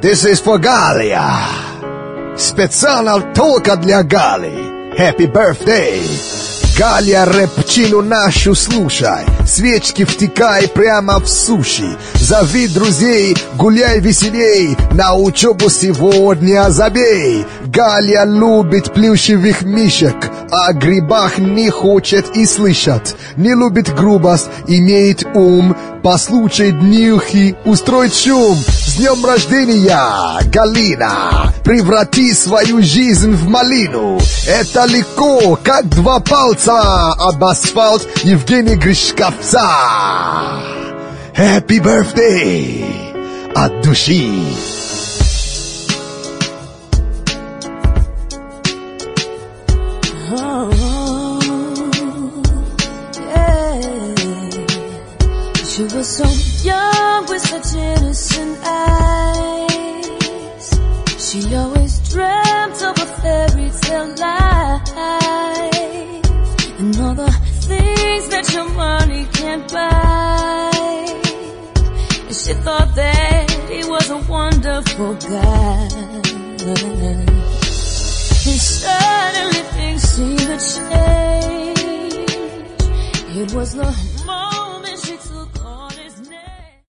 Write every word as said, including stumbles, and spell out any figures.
This is for Галя. Специально только для Гали. Happy birthday. Галя, рэпчину нашу слушай, свечки втыкай прямо в суши. Зови друзей, гуляй веселей, на учебу сегодня забей. Галя любит плюшевых мишек, о грибах не хочет и слышать. Не любит грубость, имеет ум, по случаю днюхи устроить шум. С днем рождения, Галина, преврати свою жизнь в малину. Это легко, как два пальца об асфальт Евгения Гришковца. Happy birthday от души. She was so young with such innocent eyes. She always dreamt of a fairy tale life and all the things that your money can't buy. And she thought that he was a wonderful guy. Then suddenly things seemed to change. It was the